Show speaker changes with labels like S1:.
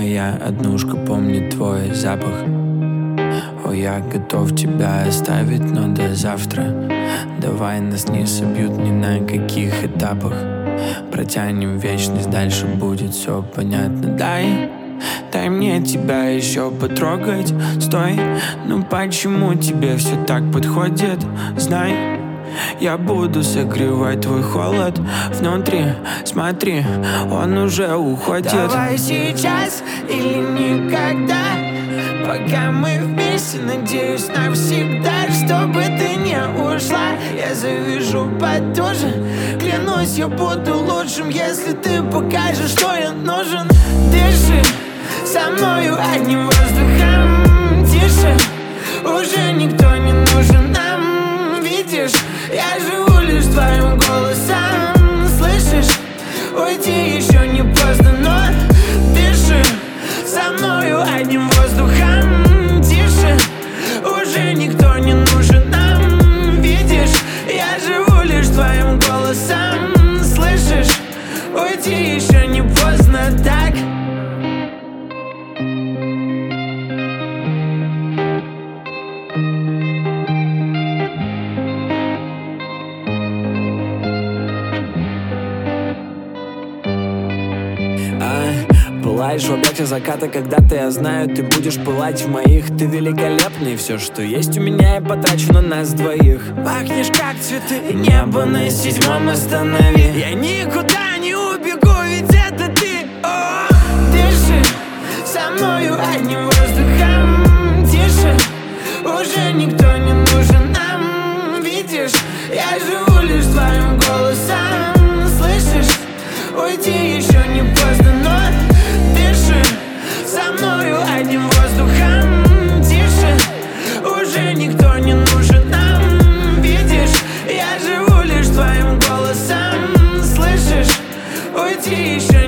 S1: моя однушка помнит твой запах. О, я готов тебя оставить, но до завтра. Давай нас не собьют ни на каких этапах. Протянем вечность, дальше будет все понятно. Дай мне тебя еще потрогать. Стой, ну почему тебе все так подходит? Знай, я буду согревать твой холод внутри. Смотри, он уже уходит.
S2: Давай сейчас или никогда. Пока мы вместе, надеюсь навсегда. Чтобы ты не ушла, я завяжу потуже. Клянусь, я буду лучшим, если ты покажешь, что я нужен. Дыши со мною одним воздухом. Тише, уже никто не нужен нам. Видишь, я живу лишь твоим голосом. Слышишь, уйти еще не поздно, но дыши со мною одним воздухом. Тише, уже никто не нужен нам. Видишь, я живу лишь твоим голосом. Слышишь, уйти еще не поздно, так?
S3: Пылаешь в объятиях заката, когда-то я знаю, ты будешь пылать в моих. Ты великолепный, все, что есть у меня, я потрачу на нас двоих.
S2: Пахнешь как цветы, небо на седьмом останови. Я никуда не убегу, ведь это ты. О! Дыши со мною одним воздухом. Тише, уже никто не нужен нам. Видишь, я живу лишь твоим голосом. Слышишь, уйти еще не поздно, но дыши со мною одним воздухом. Тише, уже никто не нужен нам. Видишь, я живу лишь твоим голосом. Слышишь, уйти еще